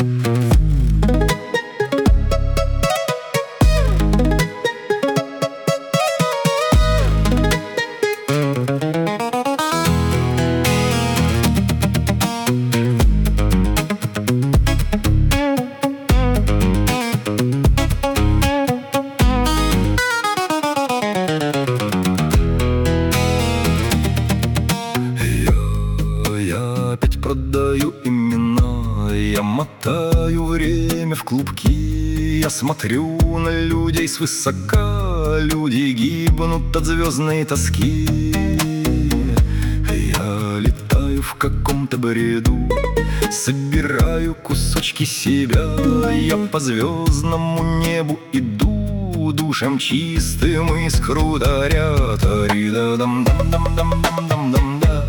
Я опять продаю имена, я мотаю время в клубки. Я смотрю на людей свысока, люди гибнут от звездной тоски. Я летаю в каком-то бреду, собираю кусочки себя. Я по звездному небу иду, душем чистым из хрударя. Тари-да-дам-дам-дам-дам-дам-дам-да,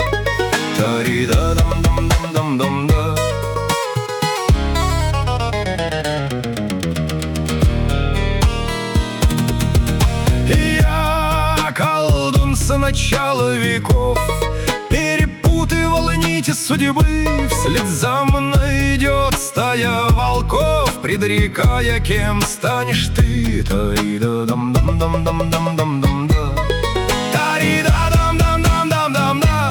тари-да-дам-дам-дам-дам-да. Я колдун с начала веков, перепутывал нити судьбы. Вслед за мной идет стая волков, предрекая, кем станешь ты. Тари-да-дам-дам-дам-дам-дам-дам-да, тари-да-дам-дам-дам-дам-да.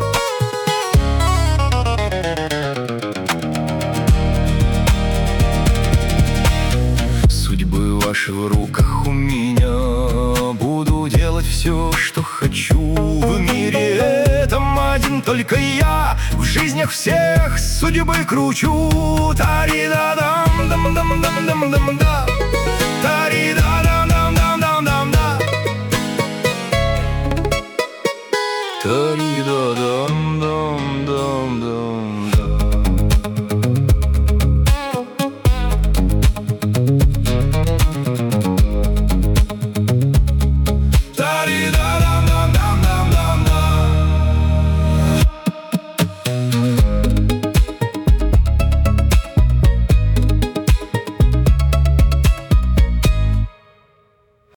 Судьбы ваши в руках у меня, буду делать все, что хочу. В мире этом один только я, в жизнях всех судьбы кручу. Тари-да-дам-дам-дам-дам-дам-дам.